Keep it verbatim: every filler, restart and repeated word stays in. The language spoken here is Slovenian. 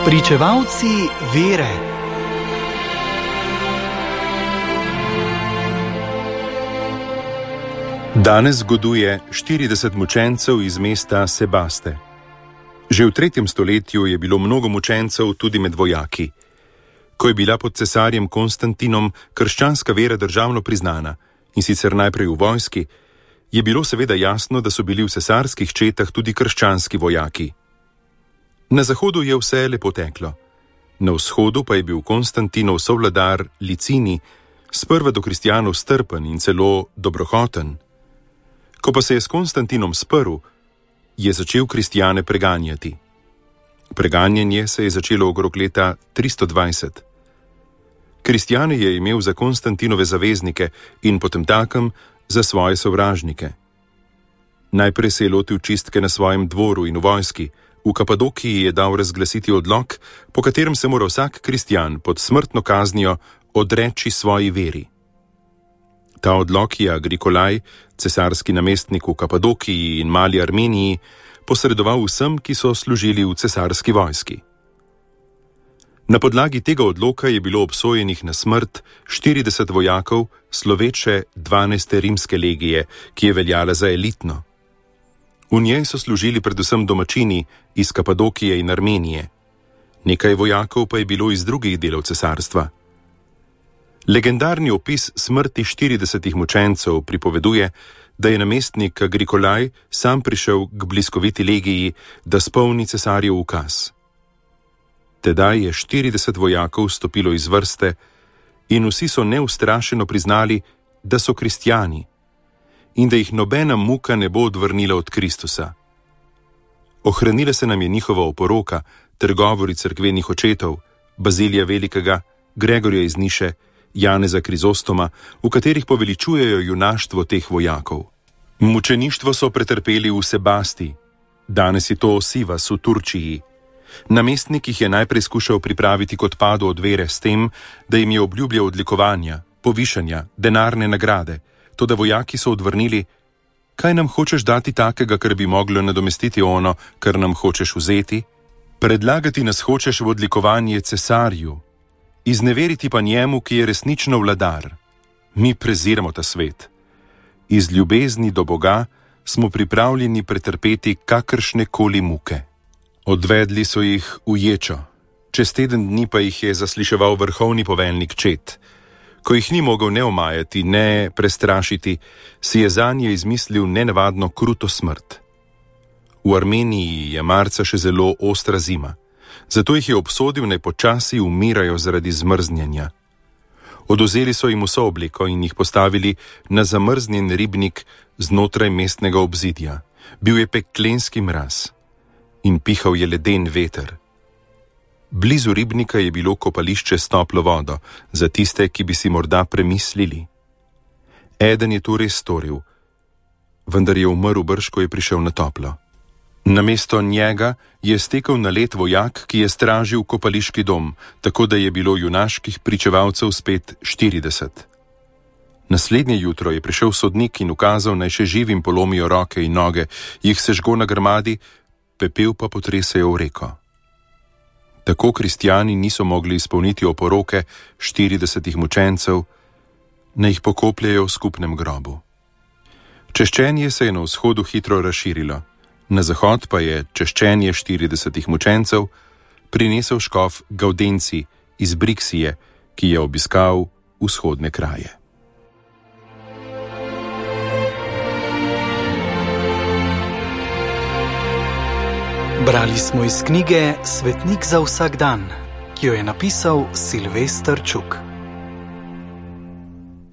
Pričevalci vere. Danes goduje štirideset mučencev iz mesta Sebaste. Že v tretjem stoletju je bilo mnogo mučencev tudi med vojaki. Ko je bila pod cesarjem Konstantinom krščanska vera državno priznana, in sicer najprej v vojski, je bilo seveda jasno, da so bili v cesarskih četah tudi krščanski vojaki. Na zahodu je vse lepo teklo. Na vzhodu pa je bil Konstantinov sovladar Licini sprva do kristjanov strpen in celo dobrohoten. Ko pa se je s Konstantinom sprl, je začel kristjane preganjati. Preganjanje se je začelo okrog leta tristo dvajset. Kristjane je imel za Konstantinove zaveznike in potemtakem za svoje sovražnike. Najprej se je lotil čistke na svojem dvoru in v vojski. V Kapadokiji je dal razglasiti odlok, po katerem se mora vsak kristjan pod smrtno kaznijo odreči svoji veri. Ta odlok je Agrikolaj, cesarski namestnik v Kapadokiji in Mali Armeniji, posredoval vsem, ki so služili v cesarski vojski. Na podlagi tega odloka je bilo obsojenih na smrt štirideset vojakov sloveče dvanajste rimske legije, ki je veljala za elitno. V njej so služili predvsem domačini iz Kapadokije in Armenije. Nekaj vojakov pa je bilo iz drugih delov cesarstva. Legendarni opis smrti štiridesetih mučencev pripoveduje, da je namestnik Agrikolaj sam prišel k bliskoviti legiji, da spolni cesarjev ukaz. Tedaj je štirideset vojakov stopilo iz vrste in vsi so neustrašeno priznali, da so kristjani in da jih nobena muka ne bo odvrnila od Kristusa. Ohranila se nam je njihova oporoka ter govori cerkvenih očetov, Bazilija Velikega, Gregorja iz Niše, Janeza Krizostoma, v katerih poveličujejo junaštvo teh vojakov. Mučeništvo so pretrpeli v Sebasti, danes je to Sivas v Turčiji. Namestnik jih je najprej skušal pripraviti kot padu od vere s tem, da jim je obljubljal odlikovanja, povišanja, denarne nagrade, toda vojaki so odvrnili: kaj nam hočeš dati takega, kar bi moglo nadomestiti ono, kar nam hočeš vzeti? Predlagati nas hočeš v odlikovanje cesarju, izneveriti pa njemu, ki je resnično vladar. Mi preziramo ta svet. Iz ljubezni do Boga smo pripravljeni pretrpeti kakršne koli muke. Odvedli so jih v ječo. Čez teden dni pa jih je zasliševal vrhovni poveljnik čet. Ko jih ni mogel ne omajati, ne prestrašiti, si je zanje izmislil nenavadno kruto smrt. V Armeniji je marca še zelo ostra zima, zato jih je obsodil, naj počasi umirajo zaradi zmrznjenja. Odvzeli so jim vso obleko in jih postavili na zamrznjen ribnik znotraj mestnega obzidja. Bil je peklenski mraz in pihal je leden veter. Blizu ribnika je bilo kopališče s toplo vodo, za tiste, ki bi si morda premislili. Eden je to res storil, vendar je umrl brž, ko je prišel na toplo. Namesto njega je stekel na led vojak, ki je stražil kopališki dom, tako da je bilo junaških pričevalcev spet štirideset. Naslednje jutro je prišel sodnik in ukazal, naj še živim polomijo roke in noge, jih sežgo na grmadi, pepel pa potresejo v reko. Tako kristjani niso mogli izpolniti oporoke štiridesetih mučencev, naj jih pokopljejo v skupnem grobu. Češčenje se je na vzhodu hitro razširilo, na zahod pa je češčenje štiridesetih mučencev prinesel škof Gaudenci iz Briksije, ki je obiskal vzhodne kraje. Brali smo iz knjige Svetnik za vsak dan, ki jo je napisal Silvester Čuk.